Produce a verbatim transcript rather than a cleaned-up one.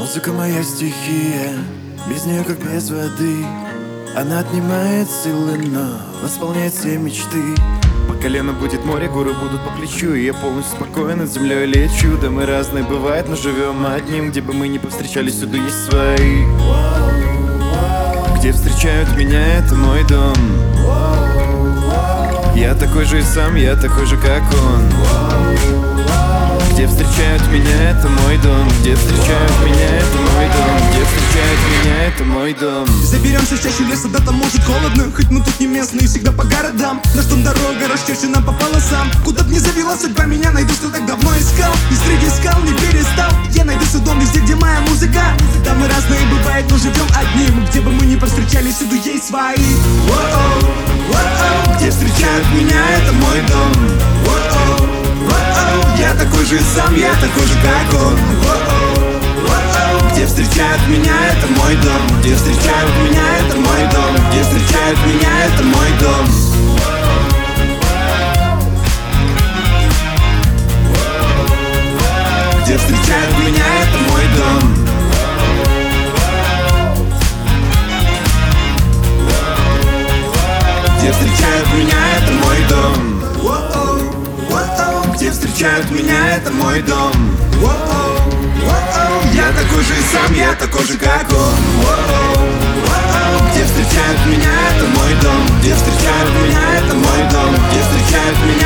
Музыка моя стихия, без нее как без воды. Она отнимает силы, но восполняет все мечты. По колено будет море, горы будут по плечу, и я полностью спокоен, над землей лечу. Да мы разные бывает, но живем одним. Где бы мы ни повстречались, всюду есть свои. Где встречают меня, это мой дом. Я такой же и сам, я такой же, как он. Где встречают меня, это мой дом. Где встречают меня, это мой дом. Где встречают меня, это мой дом. Заберемся в чаще леса, да там может холодно. Хоть мы тут не местные, всегда по городам. На что дорога расчищена по полосам. Куда б ни завела судьба, меня найду, что так давно искал. И среди скал не перестал. Я найду свой дом везде, где моя музыка. Да мы разные бывает, но живем одним. Где бы мы ни повстречались, всюду есть свои. Воу-оу, воу-оу. Где встречают меня, это мой дом. Воу-оу, воу-оу. Я такой же сам, я такой же, как он. Воу-оу, воу-оу. Где встречают меня, это мой дом. Где встречают меня, это мой дом. Где встречают меня, это мой дом. Где встречают меня, это мой дом. Где встречают меня, это мой дом. Воу-оу, воу-оу. Где встречают меня, это мой дом. Воу-оу, воу-оу. Я такой же и сам, я такой же, как он. Воу-оу, воу-оу. Где встречают меня, это мой дом. Где встречают меня, это мой дом. Где встречают меня.